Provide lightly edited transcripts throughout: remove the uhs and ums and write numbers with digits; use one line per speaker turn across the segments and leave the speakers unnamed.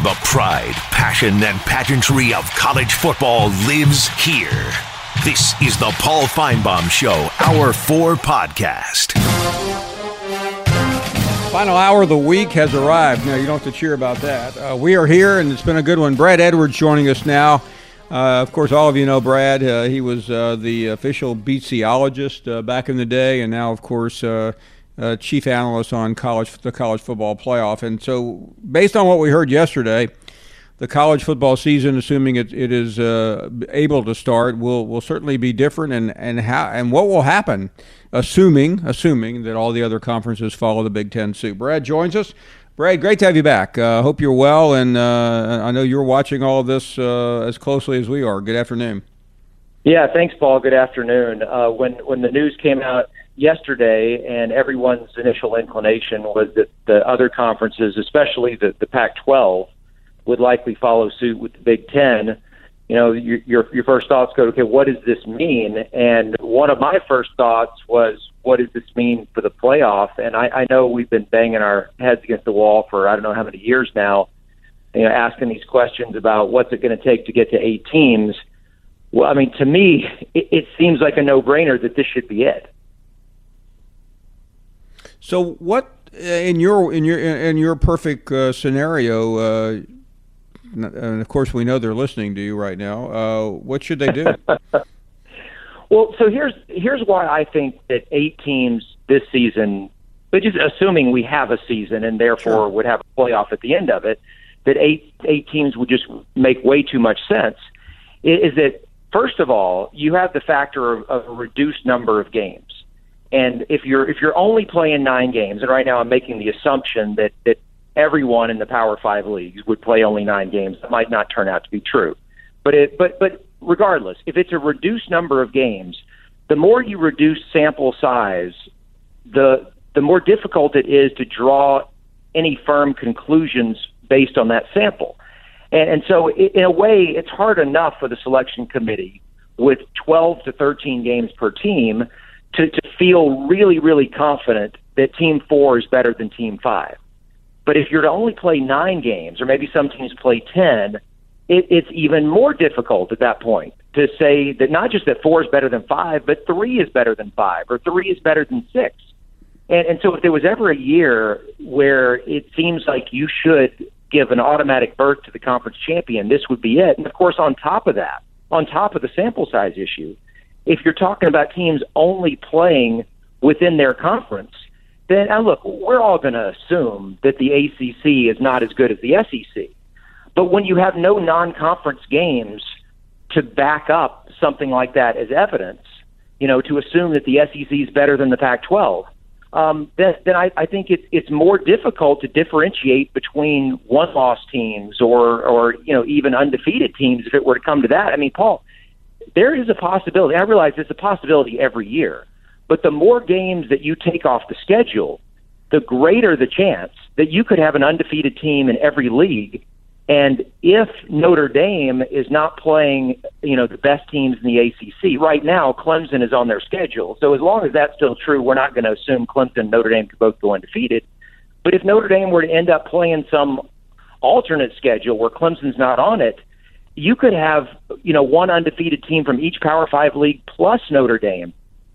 The pride, passion, and pageantry of college football lives here. This is the Paul Finebaum Show, Hour 4 podcast.
Final hour of the week has arrived. Now, you don't have to cheer about that. We are here, and it's been a good one. Brad Edwards joining us now. Of course, all of you know Brad. He was the official BCologist back in the day, and now, of course, chief analyst on the college football playoff. And so, based on what we heard yesterday, the college football season, assuming it is able to start, will certainly be different. And what will happen, assuming that all the other conferences follow the Big Ten suit. Brad joins us. Brad, great to have you back. Hope you're well, and I know you're watching all of this as closely as we are. Good afternoon.
Yeah, thanks, Paul. Good afternoon. When the news came out yesterday, and everyone's initial inclination was that the other conferences, especially the Pac-12, would likely follow suit with the Big Ten. You know, your first thoughts go, okay, what does this mean? And one of my first thoughts was, what does this mean for the playoff? And I know we've been banging our heads against the wall for I don't know how many years now, you know, asking these questions about what's it going to take to get to 8 teams. Well, I mean, to me, it seems like a no-brainer that this should be it.
So, what in your perfect scenario? And of course, we know they're listening to you right now. What should they do?
Well, so here's why I think that 8 teams this season, but just assuming we have a season and therefore would have a playoff at the end of it, that eight teams would just make way too much sense. Is that first of all, you have the factor of a reduced number of games. And if you're only playing 9 games, and right now I'm making the assumption that everyone in the Power 5 leagues would play only 9 games, that might not turn out to be true. But regardless, if it's a reduced number of games, the more you reduce sample size, the more difficult it is to draw any firm conclusions based on that sample. And so in a way, it's hard enough for the selection committee with 12 to 13 games per team to feel really, really confident that Team 4 is better than Team 5. But if you're to only play 9 games, or maybe some teams play 10, it's even more difficult at that point to say that not just that 4 is better than 5, but 3 is better than 5, or 3 is better than 6. And so if there was ever a year where it seems like you should give an automatic berth to the conference champion, this would be it. And, of course, on top of that, on top of the sample size issue, if you're talking about teams only playing within their conference, then, look, we're all going to assume that the ACC is not as good as the SEC. But when you have no non-conference games to back up something like that as evidence, you know, to assume that the SEC is better than the Pac-12, then I think it's more difficult to differentiate between one-loss teams or you know, even undefeated teams if it were to come to that. I mean, Paul, there is a possibility. I realize there's a possibility every year. But the more games that you take off the schedule, the greater the chance that you could have an undefeated team in every league. And if Notre Dame is not playing, you know, the best teams in the ACC, right now Clemson is on their schedule. So as long as that's still true, we're not going to assume Clemson and Notre Dame could both go undefeated. But if Notre Dame were to end up playing some alternate schedule where Clemson's not on it, you could have, you know, one undefeated team from each Power 5 league plus Notre Dame.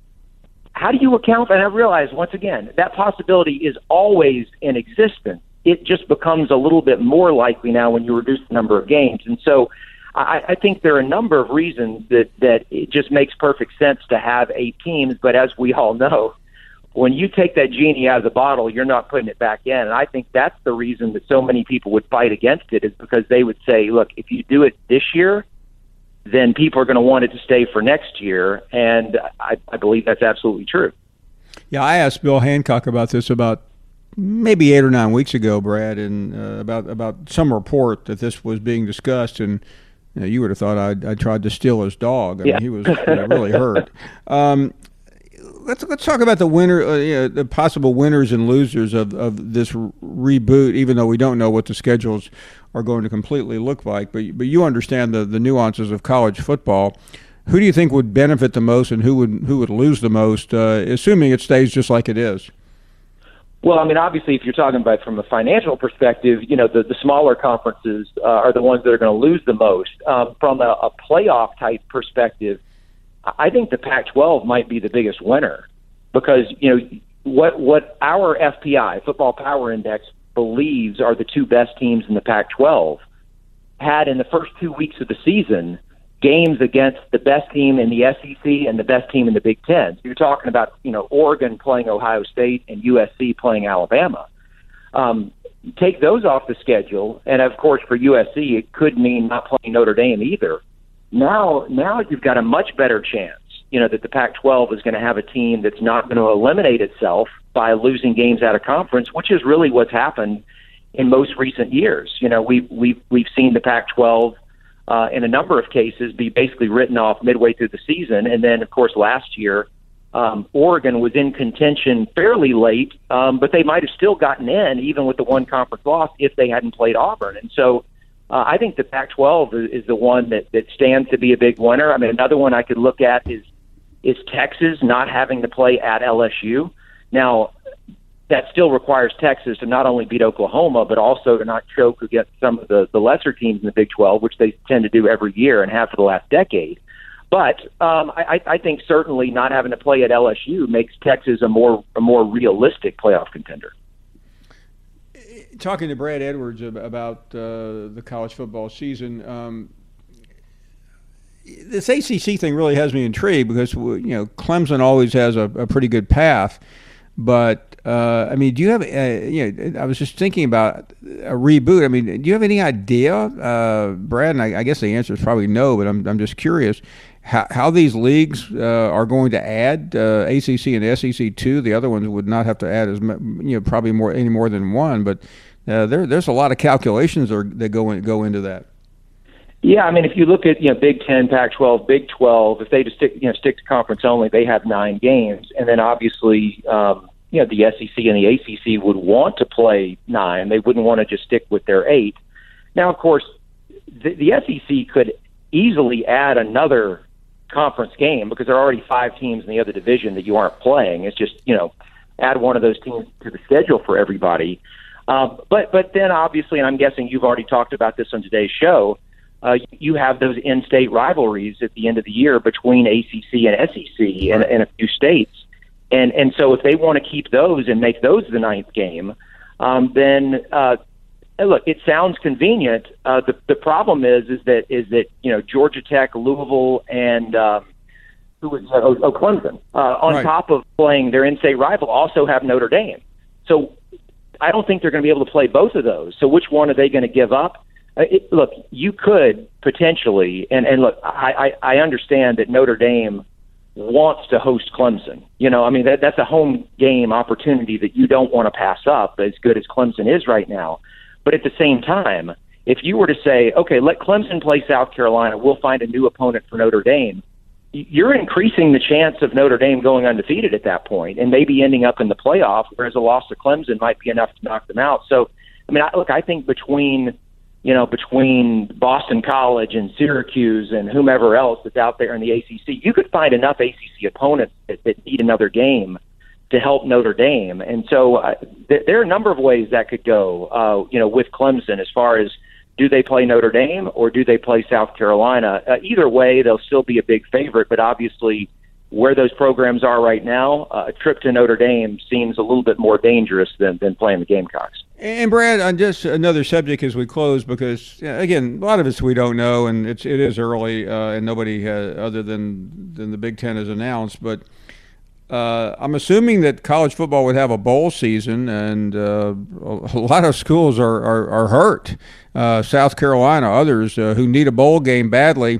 How do you account for, and I realize, once again, that possibility is always in existence. It just becomes a little bit more likely now when you reduce the number of games. And so I think there are a number of reasons that it just makes perfect sense to have 8 teams. But as we all know, when you take that genie out of the bottle, you're not putting it back in. And I think that's the reason that so many people would fight against it, is because they would say, look, if you do it this year, then people are going to want it to stay for next year. And I believe that's absolutely true.
Yeah, I asked Bill Hancock about this about maybe 8 or 9 weeks ago, Brad, and about some report that this was being discussed, and you would have thought I tried to steal his dog. I mean, he was really hurt. Let's talk about the winner, the possible winners and losers of this reboot, even though we don't know what the schedules are going to completely look like. But you understand the nuances of college football. Who do you think would benefit the most, and who would lose the most, assuming it stays just like it is?
Well, I mean, obviously, if you're talking about from a financial perspective, the smaller conferences are the ones that are going to lose the most. From a playoff type perspective, I think the Pac-12 might be the biggest winner because, what our FPI, Football Power Index, believes are the two best teams in the Pac-12 had in the first 2 weeks of the season games against the best team in the SEC and the best team in the Big Ten. So you're talking about, Oregon playing Ohio State and USC playing Alabama. Take those off the schedule, and of course for USC it could mean not playing Notre Dame either. Now you've got a much better chance, that the Pac-12 is going to have a team that's not going to eliminate itself by losing games out of conference, which is really what's happened in most recent years. We've seen the Pac-12 in a number of cases be basically written off midway through the season, and then of course last year Oregon was in contention fairly late, but they might have still gotten in even with the one conference loss if they hadn't played Auburn. And so I think the Pac-12 is the one that stands to be a big winner. I mean, another one I could look at is Texas not having to play at LSU. Now, that still requires Texas to not only beat Oklahoma, but also to not choke against some of the lesser teams in the Big 12, which they tend to do every year and have for the last decade. But I think certainly not having to play at LSU makes Texas a more realistic playoff contender.
Talking to Brad Edwards about the college football season, this ACC thing really has me intrigued because Clemson always has a pretty good path, but I mean, do you have I was just thinking about a reboot. I mean, do you have any idea, Brad? And I guess the answer is probably no, but I'm just curious how these leagues are going to add ACC and SEC too. The other ones would not have to add as probably any more than one, but there's a lot of calculations that go into that.
Yeah, I mean, if you look at Big 10, Pac-12, Big 12, if they just stick to conference only, they have 9 games, and then obviously the SEC and the ACC would want to play 9. They wouldn't want to just stick with their 8. Now, of course, the SEC could easily add another conference game because there are already 5 teams in the other division that you aren't playing. It's just add one of those teams to the schedule for everybody. But then obviously, and I'm guessing you've already talked about this on today's show. You have those in-state rivalries at the end of the year between ACC and SEC in a few states. And so if they want to keep those and make those the 9th game, then look, it sounds convenient. The problem is that Georgia Tech, Louisville, and Clemson, on top of playing their in-state rival, also have Notre Dame. So I don't think they're going to be able to play both of those. So which one are they going to give up? Look, you could potentially, and look, I understand that Notre Dame wants to host Clemson. I mean, that's a home game opportunity that you don't want to pass up, as good as Clemson is right now. But at the same time, if you were to say, okay, let Clemson play South Carolina, we'll find a new opponent for Notre Dame, you're increasing the chance of Notre Dame going undefeated at that point and maybe ending up in the playoff, whereas a loss to Clemson might be enough to knock them out. So, I mean, I think between Boston College and Syracuse and whomever else that's out there in the ACC, you could find enough ACC opponents that need another game to help Notre Dame. And so there are a number of ways that could go, with Clemson as far as do they play Notre Dame or do they play South Carolina? Either way, they'll still be a big favorite, but obviously where those programs are right now, a trip to Notre Dame seems a little bit more dangerous than playing the Gamecocks.
And Brad, on just another subject as we close, because again, a lot of us we don't know, and it is early, and nobody other than the Big Ten has announced. But I'm assuming that college football would have a bowl season, and a lot of schools are hurt. South Carolina, others who need a bowl game badly.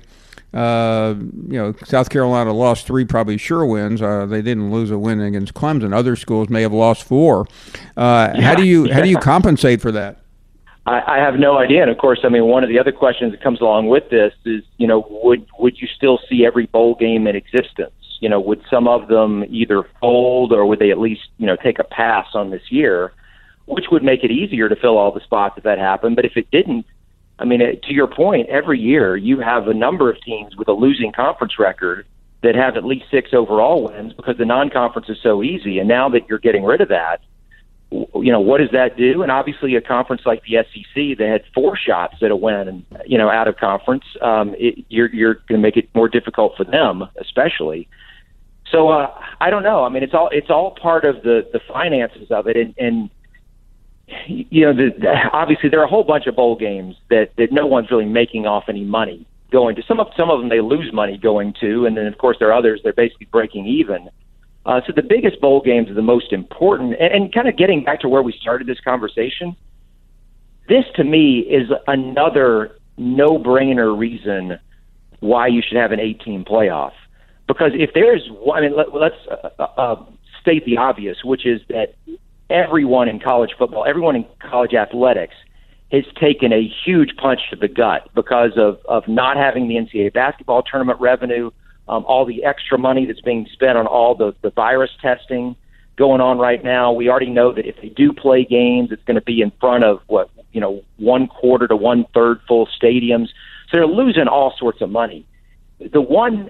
South Carolina lost 3 probably sure wins. They didn't lose a win against Clemson. Other schools may have lost 4. How do you compensate for that?
I have no idea. And of course, I mean, one of the other questions that comes along with this is, would you still see every bowl game in existence? Would some of them either fold or would they at least, take a pass on this year, which would make it easier to fill all the spots if that happened. But if it didn't, I mean, to your point, every year you have a number of teams with a losing conference record that have at least 6 overall wins because the non-conference is so easy. And now that you're getting rid of that, what does that do? And obviously a conference like the SEC that had 4 shots at a win and, out of conference, you're going to make it more difficult for them, especially. So I don't know. I mean, it's all part of the finances of it. And obviously there are a whole bunch of bowl games that no one's really making off any money going to. Some of them they lose money going to. And then, of course, there are others they're basically breaking even. So the biggest bowl games are the most important. And kind of getting back to where we started this conversation, this to me is another no-brainer reason why you should have an 8-team playoff. Because if there's one, I mean, let's state the obvious, which is that everyone in college football, everyone in college athletics has taken a huge punch to the gut because of not having the NCAA basketball tournament revenue, all the extra money that's being spent on all the virus testing going on right now. We already know that if they do play games, it's going to be in front of 1/4 to 1/3 full stadiums. So they're losing all sorts of money. The one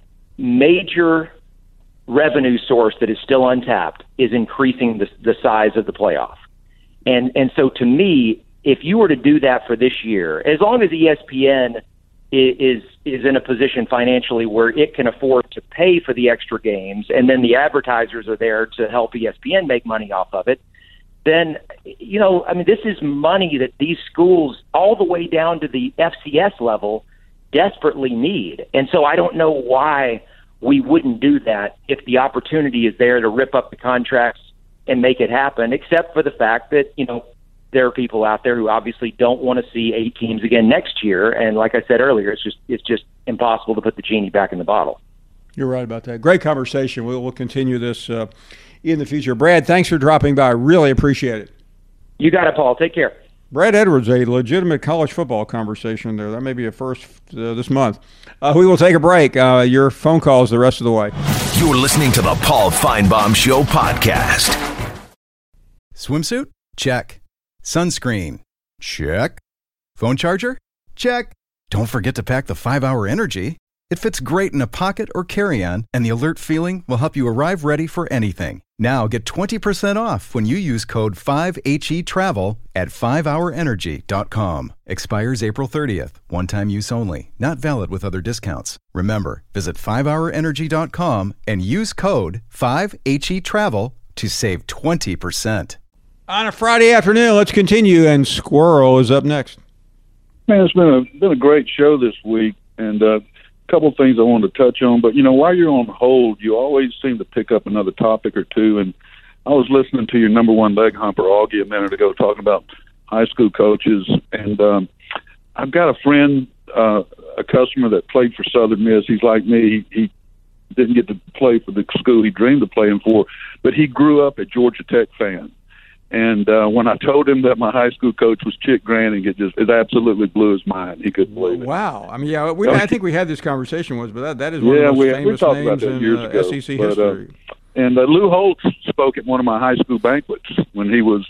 major revenue source that is still untapped is increasing the size of the playoff. And so to me, if you were to do that for this year, as long as ESPN is in a position financially where it can afford to pay for the extra games, and then the advertisers are there to help ESPN make money off of it, then, this is money that these schools all the way down to the FCS level desperately need. And so I don't know why we wouldn't do that if the opportunity is there to rip up the contracts and make it happen, except for the fact that, there are people out there who obviously don't want to see 8 teams again next year. And like I said earlier, it's just impossible to put the genie back in the bottle.
You're right about that. Great conversation. We'll continue this in the future. Brad, thanks for dropping by. Really appreciate it.
You got it, Paul. Take care.
Brad Edwards, a legitimate college football conversation there. That may be a first this month. We will take a break. Your phone calls the rest of the way.
You're listening to the Paul Feinbaum Show podcast.
Swimsuit? Check. Sunscreen? Check. Phone charger? Check. Don't forget to pack the 5-Hour Energy. It fits great in a pocket or carry-on, and the alert feeling will help you arrive ready for anything. Now get 20% off when you use code 5HETRAVEL at 5hourenergy.com. Expires April 30th. One-time use only. Not valid with other discounts. Remember, visit 5hourenergy.com and use code 5HETRAVEL to save 20%.
On a Friday afternoon, let's continue, and Squirrel is up next.
Man, it's been a great show this week, and a couple of things I wanted to touch on. But, while you're on hold, you always seem to pick up another topic or two. And I was listening to your number one leg humper, Augie, a minute ago, talking about high school coaches. And I've got a friend, a customer that played for Southern Miss. He's like me. He didn't get to play for the school he dreamed of playing for, but he grew up a Georgia Tech fan. And when I told him that my high school coach was Chick Granning, it absolutely blew his mind. He couldn't believe it.
Wow. I mean, I think we had this conversation once, but that is one of the most famous names in SEC history.
And Lou Holtz spoke at one of my high school banquets when he was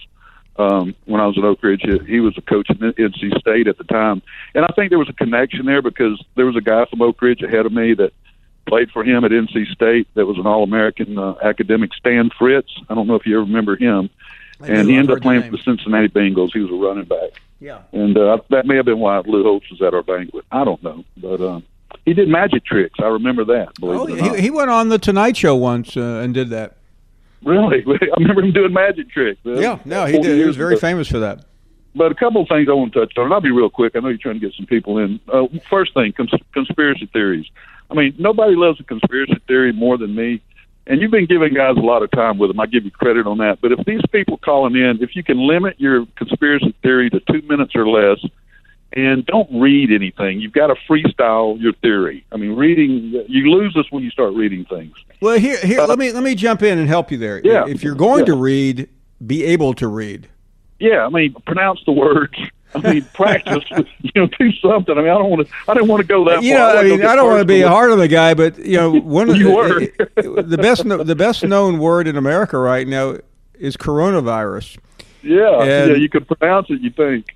when I was at Oak Ridge. He was a coach at NC State at the time. And I think there was a connection there because there was a guy from Oak Ridge ahead of me that played for him at NC State that was an All-American academic, Stan Fritz. I don't know if you ever remember him. And he ended up playing for the Cincinnati Bengals. He was a running back.
Yeah.
And that may have been why Lou Holtz was at our banquet. I don't know. But he did magic tricks. I remember that.
He went on the Tonight Show once and did that.
Really? I remember him doing magic tricks.
He did. He was very famous for that.
But a couple of things I want to touch on, and I'll be real quick. I know you're trying to get some people in. First thing, conspiracy theories. I mean, nobody loves a conspiracy theory more than me. And you've been giving guys a lot of time with them. I give you credit on that. But if these people calling in, if you can limit your conspiracy theory to 2 minutes or less, and don't read anything, you've got to freestyle your theory. I mean, reading, you lose us when you start reading things.
Well, here, let me jump in and help you there.
Yeah.
If you're going to read, be able to read.
Yeah, I mean, pronounce the words. I mean, practice. Do something. I mean, I didn't want to go that far.
I don't want to be hard on the guy, but one of the best known word in America right now is coronavirus.
Yeah, you could pronounce it. You think,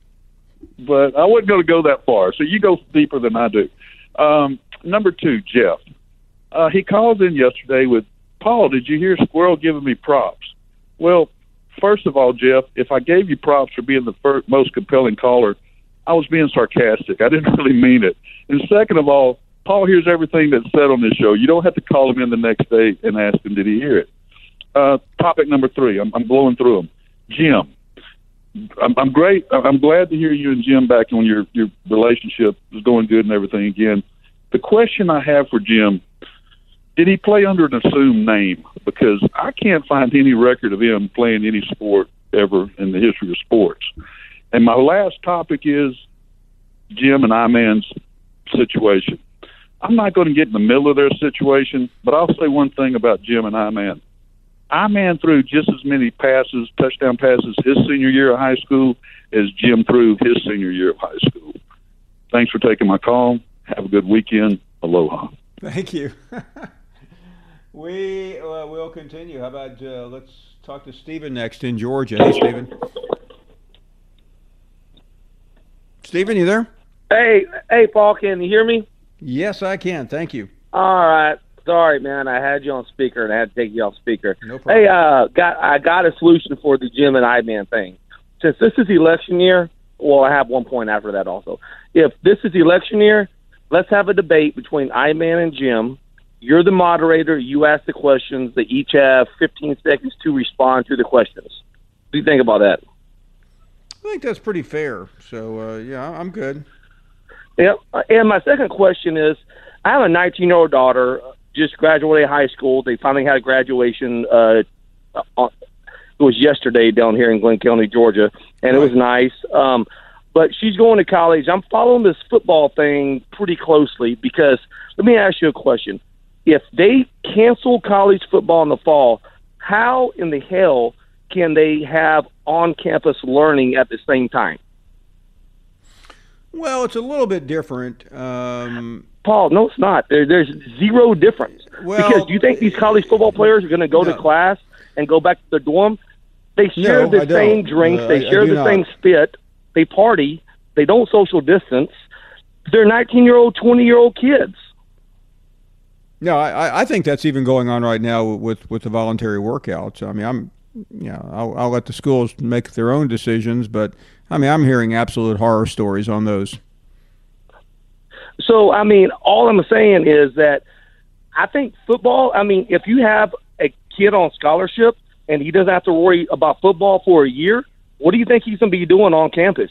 but I wasn't going to go that far. So you go deeper than I do. Number 2, Jeff. He called in yesterday with, Paul, did you hear Squirrel giving me props? Well, first of all, Jeff, if I gave you props for being the most compelling caller, I was being sarcastic. I didn't really mean it. And second of all, Paul hears everything that's said on this show. You don't have to call him in the next day and ask him, did he hear it? Topic number 3. I'm blowing through them. Jim. I'm great. I'm glad to hear you and Jim back on your relationship is going good and everything again. The question I have for Jim, did he play under an assumed name? Because I can't find any record of him playing any sport ever in the history of sports. And my last topic is Jim and I-Man's situation. I'm not going to get in the middle of their situation, but I'll say one thing about Jim and I-Man. I-Man threw just as many passes, touchdown passes, his senior year of high school as Jim threw his senior year of high school. Thanks for taking my call. Have a good weekend. Aloha.
Thank you. We will continue. How about let's talk to Stephen next in Georgia. Hey, Stephen. Stephen, you there?
Hey, Paul, can you hear me?
Yes, I can. Thank you.
All right. Sorry, man. I had you on speaker, and I had to take you off speaker.
No problem.
Hey, I got a solution for the Jim and I-Man thing. Since this is election year, well, I have one point after that also. If this is election year, let's have a debate between I-Man and Jim. You're the moderator. You ask the questions. They each have 15 seconds to respond to the questions. What do you think about that?
I think that's pretty fair. So, yeah, I'm good.
Yeah. And my second question is, I have a 19-year-old daughter, just graduated high school. They finally had a graduation. It was yesterday down here in Glenn County, Georgia, and it was nice. But she's going to college. I'm following this football thing pretty closely because let me ask you a question. If they cancel college football in the fall, how in the hell can they have on-campus learning at the same time?
Well, it's a little bit different.
Paul, no, it's not. There's zero difference.
Well,
because do you think these college football players are going to go to class and go back to the dorm? They share the same drinks. They share the same spit. They party. They don't social distance. They're 19-year-old, 20-year-old kids.
No, I think that's even going on right now with the voluntary workouts. I mean, I'll let the schools make their own decisions, but I mean, I'm hearing absolute horror stories on those.
So, I mean, all I'm saying is that I think football, I mean, if you have a kid on scholarship and he doesn't have to worry about football for a year, what do you think he's going to be doing on campus?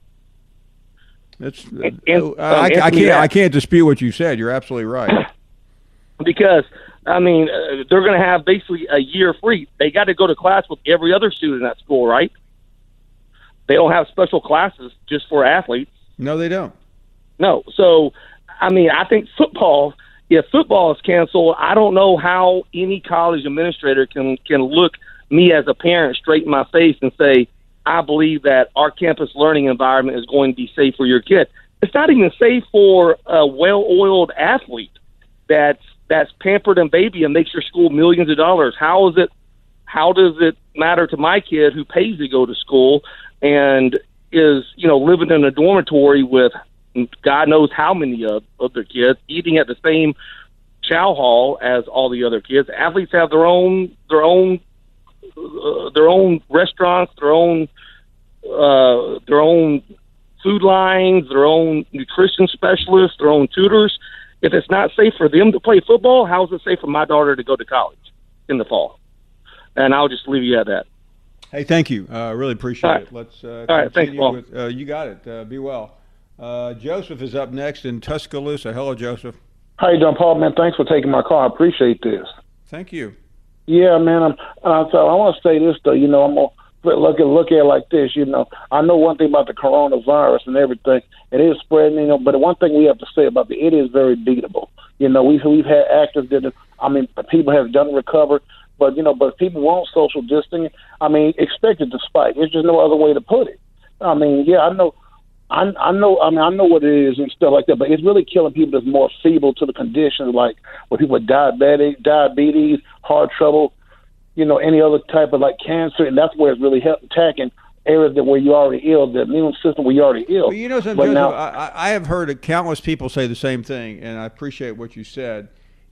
I can't dispute what you said. You're absolutely right.
Because, I mean, they're going to have basically a year free. They got to go to class with every other student at school, right? They don't have special classes just for athletes.
No, they don't.
No. So, I mean, I think if football is canceled, I don't know how any college administrator can look me as a parent straight in my face and say, I believe that our campus learning environment is going to be safe for your kid. It's not even safe for a well-oiled athlete that's pampered and baby and makes your school millions of dollars. How does it matter to my kid who pays to go to school and is, living in a dormitory with God knows how many of their kids, eating at the same chow hall as all the other kids? Athletes have their own restaurants, their own food lines, their own nutrition specialists, their own tutors. If it's not safe for them to play football, how is it safe for my daughter to go to college in the fall? And I'll just leave you at that.
Hey, thank you. Really appreciate it. Let's
all right, thanks, Paul.
You got it. Be well. Joseph is up next in Tuscaloosa. Hello, Joseph.
How you doing, Paul? Man, thanks for taking my call. I appreciate this.
Thank you.
Yeah, man. So I want to say this though. I'm gonna look at it like this. I know one thing about the coronavirus and everything. It is spreading. But one thing we have to say about it is very beatable. We've had actors people have done recover, but if people want social distancing, expect it to spike. There's just no other way to put it. I know. I know what it is and stuff like that, but it's really killing people that's more feeble to the conditions, like with people with diabetes, heart trouble, any other type of cancer, and that's where it's really attacking areas where you're already ill, the immune system where you're already ill.
Well, something, Joseph, I have heard countless people say the same thing, and I appreciate what you said.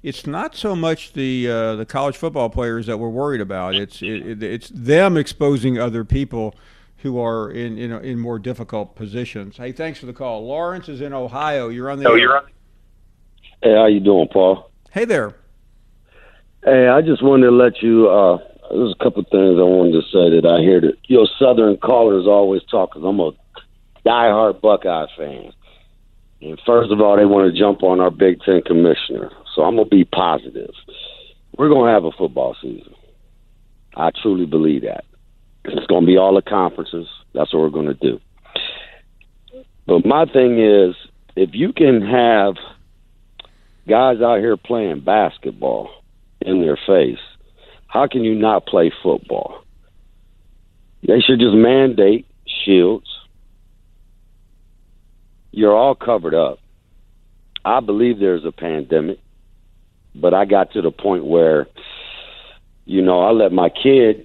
it's not so much the college football players that we're worried about. It's them exposing other people who are in more difficult positions. Hey, thanks for the call. Lawrence is in Ohio. You're on the air.
Hey, how you doing, Paul?
Hey there.
Hey, I just wanted to let you. There's a couple of things I wanted to say that I hear that Southern callers always talk. Cause I'm a diehard Buckeye fan, and first of all, they want to jump on our Big Ten commissioner. So I'm gonna be positive. We're gonna have a football season. I truly believe that. It's gonna be all the conferences. That's what we're gonna do. But my thing is, if you can have guys out here playing basketball in their face, how can you not play football? They should just mandate shields. You're all covered up. I believe there's a pandemic, but I got to the point where, I let my kid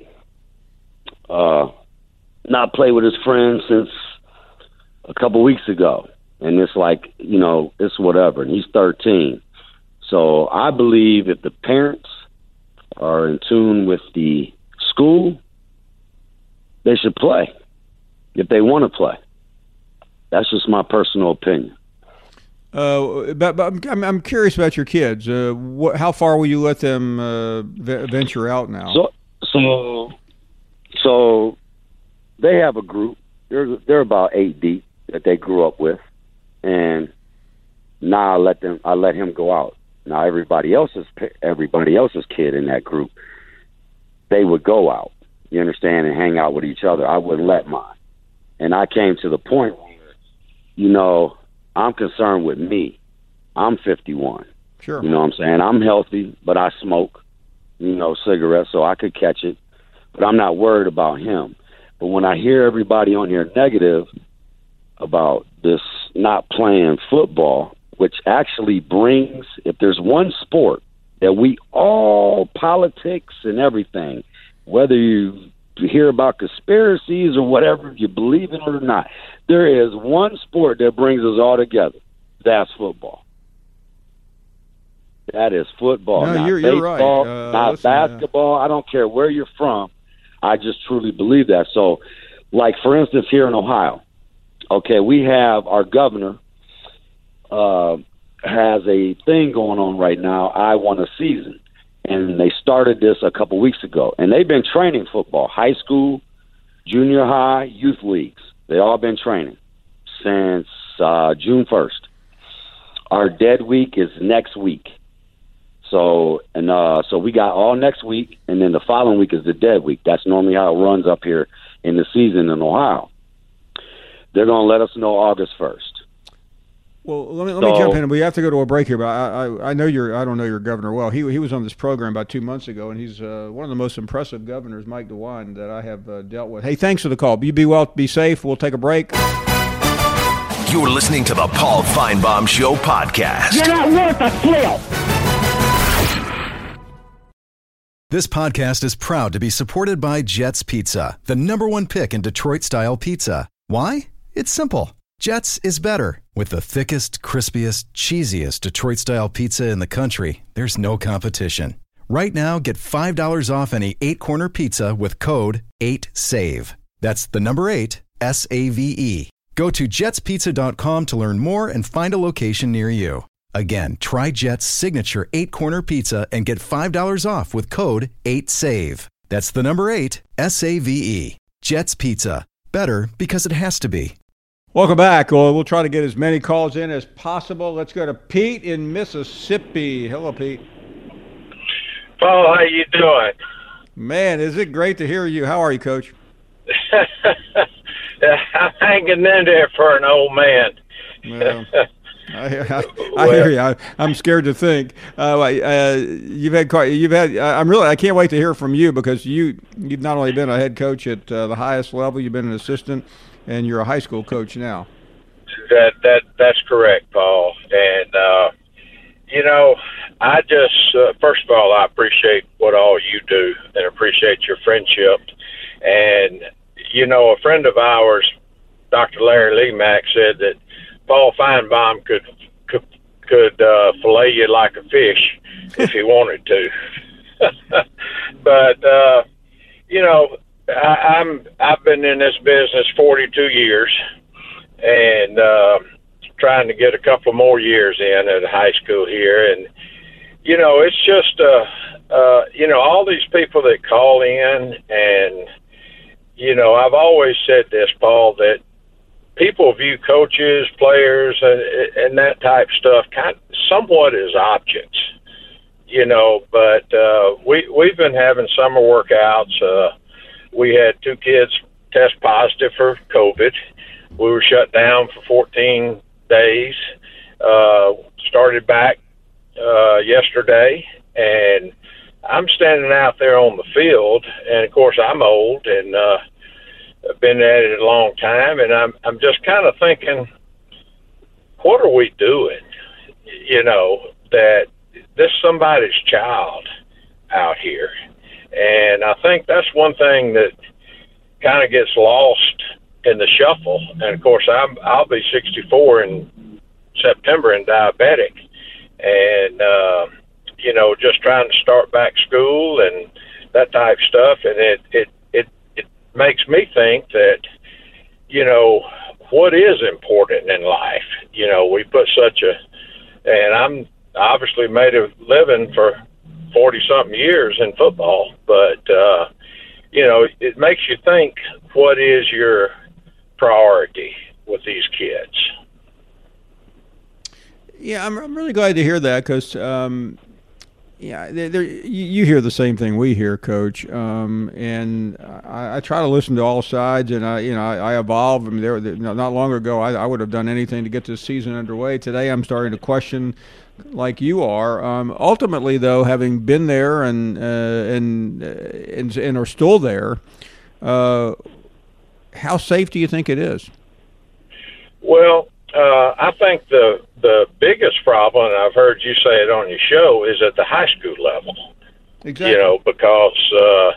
not play with his friends since a couple weeks ago. And it's like, it's whatever. And he's 13. So I believe if the parents are in tune with the school, they should play if they want to play. That's just my personal opinion.
But I'm curious about your kids. How far will you let them venture out now?
So they have a group. They're about 8 deep that they grew up with, and now I let him go out. Now everybody else's kid in that group, they would go out, you understand, and hang out with each other. I wouldn't let mine. And I came to the point where, I'm concerned with me. I'm 51.
Sure.
You know what I'm saying? I'm healthy, but I smoke, cigarettes, so I could catch it. But I'm not worried about him. But when I hear everybody on here negative about this not playing football, which actually brings, if there's one sport that we all, politics and everything, whether you hear about conspiracies or whatever, if you believe in it or not, there is one sport that brings us all together. That's football. That is football.
No,
not
you're
baseball,
right.
not basketball. I don't care where you're from. I just truly believe that. So, like, for instance, here in Ohio, okay, we have our governor has a thing going on right now, I Want a Season. And they started this a couple weeks ago. And they've been training football, high school, junior high, youth leagues. They all been training since June 1st. Our dead week is next week. So we got all next week, and then the following week is the dead week. That's normally how it runs up here in the season in Ohio. They're going to let us know August 1st.
Well, let me jump in. We have to go to a break here, but I know I don't know your governor well. He was on this program about 2 months ago, and he's one of the most impressive governors, Mike DeWine, that I have dealt with. Hey, thanks for the call. You be well, be safe. We'll take a break.
You're listening to the Paul Feinbaum Show podcast.
You're not worth a flip.
This podcast is proud to be supported by Jets Pizza, the #1 pick in Detroit-style pizza. Why? It's simple. Jets is better. With the thickest, crispiest, cheesiest Detroit-style pizza in the country, there's no competition. Right now, get $5 off any 8-corner pizza with code 8SAVE. That's the number 8, SAVE. Go to jetspizza.com to learn more and find a location near you. Again, try Jet's signature 8-corner pizza and get $5 off with code 8SAVE. That's the number 8, SAVE. Jet's Pizza. Better because it has to be.
Welcome back. Well, we'll try to get as many calls in as possible. Let's go to Pete in Mississippi. Hello, Pete.
Paul, how you doing?
Man, is it great to hear you. How are you, Coach?
I'm hanging in there for an old man.
Well, I hear you. I'm scared to think. I can't wait to hear from you because you've not only been a head coach at the highest level, you've been an assistant, and you're a high school coach now.
That's correct, Paul. And I just first of all, I appreciate what all you do and appreciate your friendship. And a friend of ours, Dr. Larry Lee Mack, said that Paul Feinbaum could could fillet you like a fish if he wanted to. But I've been in this business 42 years, and trying to get a couple more years in at a high school here, and it's just all these people that call in, and I've always said this, Paul, that people view coaches, players, and that type stuff somewhat as objects, but we've been having summer workouts. We had 2 kids test positive for COVID. We were shut down for 14 days. Started back yesterday, and I'm standing out there on the field, and of course I'm old and I've been at it a long time, and I'm just kind of thinking, what are we doing? That this is somebody's child out here, and I think that's one thing that kind of gets lost in the shuffle. And of course I'll be 64 in September and diabetic, and just trying to start back school and that type stuff, and it makes me think that what is important in life. We put and I'm obviously made a living for 40 something years in football, but it makes you think, what is your priority with these kids?
Yeah, I'm really glad to hear that, because you hear the same thing we hear, Coach, and I try to listen to all sides, and I evolve. I mean, not long ago I would have done anything to get this season underway. Today I'm starting to question, like you are. Ultimately, though, having been there and are still there, how safe do you think it is?
Well, I think the biggest problem, and I've heard you say it on your show, is at the high school level.
Exactly.
Because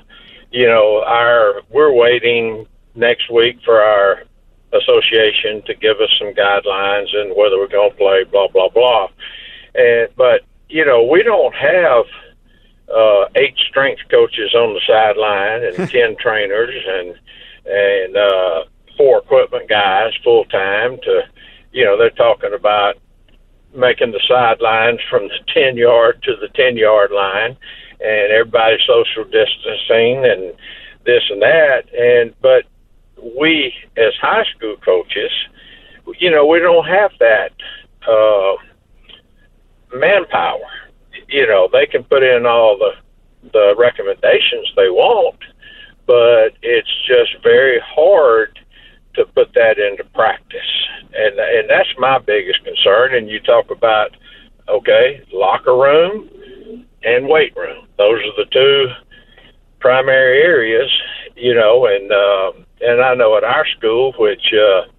we're waiting next week for our association to give us some guidelines and whether we're going to play, blah blah blah. But we don't have 8 strength coaches on the sideline and 10 trainers and 4 equipment guys full time to. They're talking about making the sidelines from the 10-yard to the 10-yard line, and everybody's social distancing and this and that. But we, as high school coaches, we don't have that manpower. They can put in all the recommendations they want, but it's just very hard to put that into practice. And that's my biggest concern. And you talk about, locker room and weight room. Those are the 2 primary areas, and I know at our school, which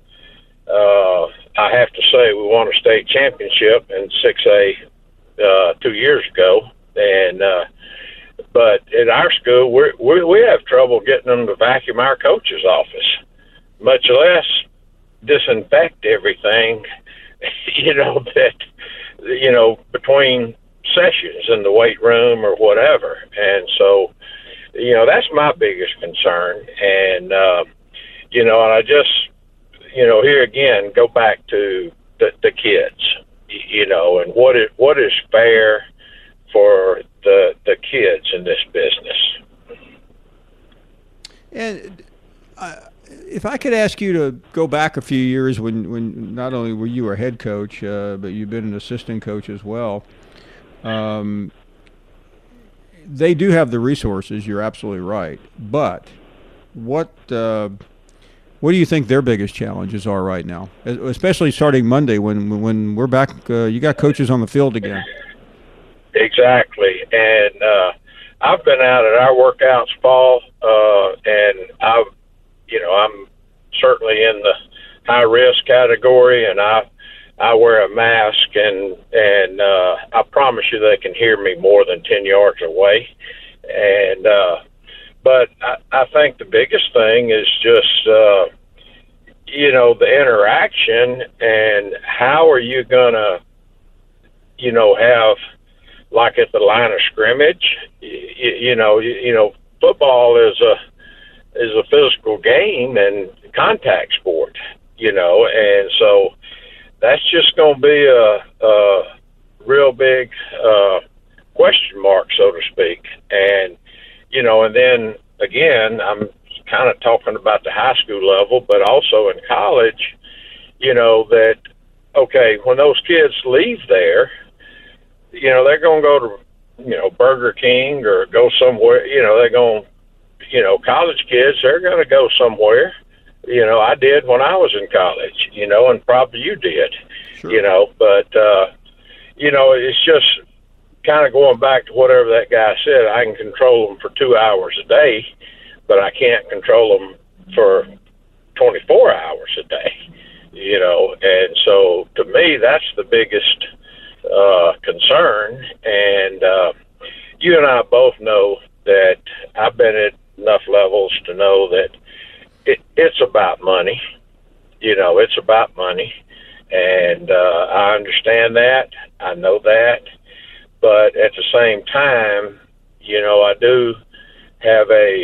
I have to say we won a state championship in 6A 2 years ago. But at our school, we have trouble getting them to vacuum our coach's office, much less disinfect everything, between sessions in the weight room or whatever. And so, that's my biggest concern. And, and I just, here again, go back to the kids, and what is fair for the kids in this business.
And if I could ask you to go back a few years when not only were you a head coach, but you've been an assistant coach as well. They do have the resources. You're absolutely right. But what do you think their biggest challenges are right now, especially starting Monday when we're back? You got coaches on the field again.
Exactly, and I've been out at our workouts, Paul, and I'm certainly in the high risk category, and I wear a mask, and I promise you they can hear me more than 10 yards away. And but I think the biggest thing is just the interaction, and how are you gonna have like at the line of scrimmage. Football is a physical game and contact sport, and so that's just going to be a real big question mark, so to speak. And, and then again, I'm kind of talking about the high school level, but also in college, that, okay, when those kids leave there, they're going to go to, Burger King or go somewhere, they're going, college kids, they're going to go somewhere. I did when I was in college, and probably you did,
Sure.
But, it's just kind of going back to whatever that guy said. I can control them for 2 hours a day, but I can't control them for 24 hours a day, and so to me, that's the biggest concern. And you and I both know that I've been at enough levels to know that it's about money. It's about money. And I understand that. I know that. But at the same time, I do have a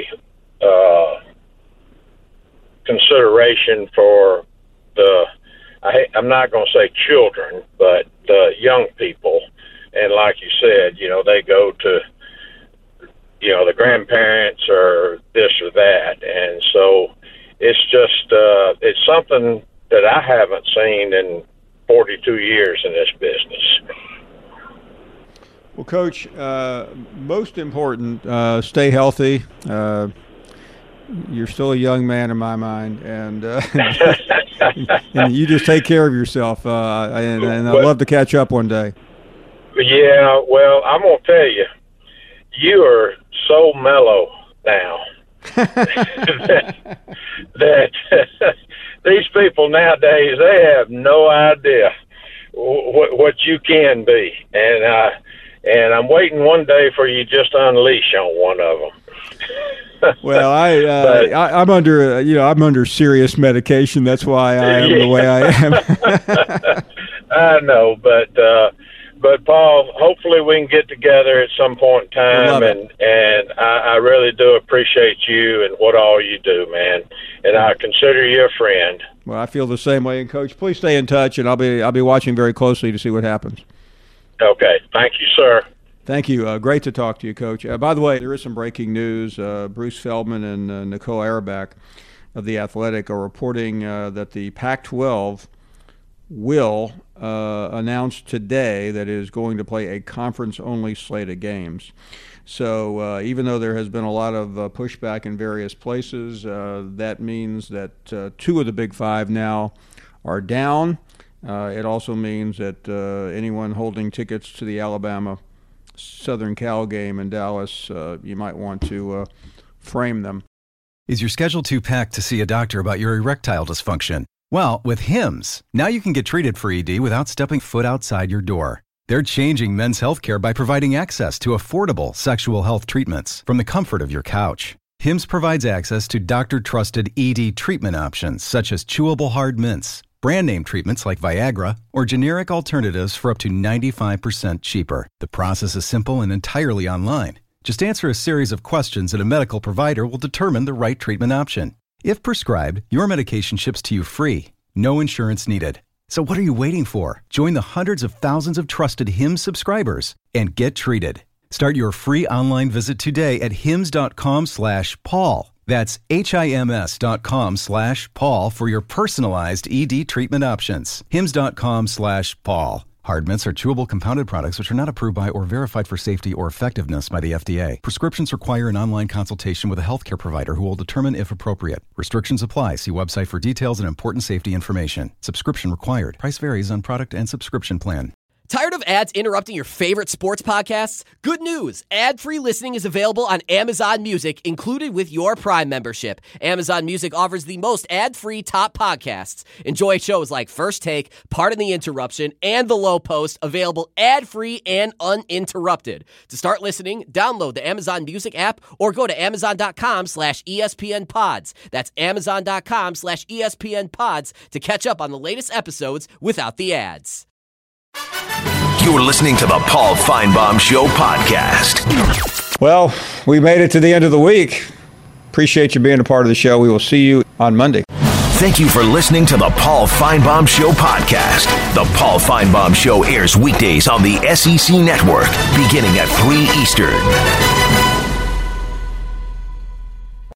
consideration for I'm not going to say children, but the young people. And like you said, they go to, the grandparents or this or that. And so it's just, it's something that I haven't seen in 42 years in this business.
Well, Coach, most important, stay healthy. You're still a young man in my mind, and and you just take care of yourself. And I'd love to catch up one day.
Yeah, well, I'm going to tell you, you are so mellow now that these people nowadays, they have no idea what you can be. And I'm waiting one day for you just to unleash on one of them.
Well, I'm under I'm under serious medication. That's why I am the way I am.
I know, but Paul, hopefully we can get together at some point in time, and I really do appreciate you and what all you do, man. And I consider you a friend.
Well, I feel the same way. And Coach, please stay in touch, and I'll be watching very closely to see what happens.
Okay, thank you, sir.
Thank you. Great to talk to you, Coach. By the way, there is some breaking news. Bruce Feldman and Nicole Auerbach of The Athletic are reporting that the Pac-12 will announce today that it is going to play a conference-only slate of games. So even though there has been a lot of pushback in various places, that means that 2 of the Big Five now are down. It also means that anyone holding tickets to the Alabama Southern Cal game in Dallas, you might want to frame them.
Is your schedule too packed to see a doctor about your erectile dysfunction? Well, with Hims, now you can get treated for ED without stepping foot outside your door. They're changing men's healthcare by providing access to affordable sexual health treatments from the comfort of your couch. Hims provides access to doctor-trusted ED treatment options such as chewable hard mints, brand name treatments like Viagra, or generic alternatives for up to 95% cheaper. The process is simple and entirely online. Just answer a series of questions and a medical provider will determine the right treatment option. If prescribed, your medication ships to you free. No insurance needed. So what are you waiting for? Join the hundreds of thousands of trusted Hims subscribers and get treated. Start your free online visit today at hims.com/Paul. That's HIMS.com/Paul for your personalized ED treatment options. HIMS.com/Paul. Hard mints are chewable compounded products which are not approved by or verified for safety or effectiveness by the FDA. Prescriptions require an online consultation with a healthcare provider who will determine if appropriate. Restrictions apply. See website for details and important safety information. Subscription required. Price varies on product and subscription plan.
Tired of ads interrupting your favorite sports podcasts? Good news! Ad-free listening is available on Amazon Music, included with your Prime membership. Amazon Music offers the most ad-free top podcasts. Enjoy shows like First Take, Pardon the Interruption, and The Low Post, available ad-free and uninterrupted. To start listening, download the Amazon Music app or go to amazon.com/ESPN Pods. That's amazon.com/ESPN Pods to catch up on the latest episodes without the ads.
You're listening to the Paul Feinbaum Show podcast.
Well, we made it to the end of the week. Appreciate you being a part of the show. We will see you on Monday.
Thank you for listening to the Paul Feinbaum Show podcast. The Paul Feinbaum Show airs weekdays on the SEC Network, beginning at 3 Eastern.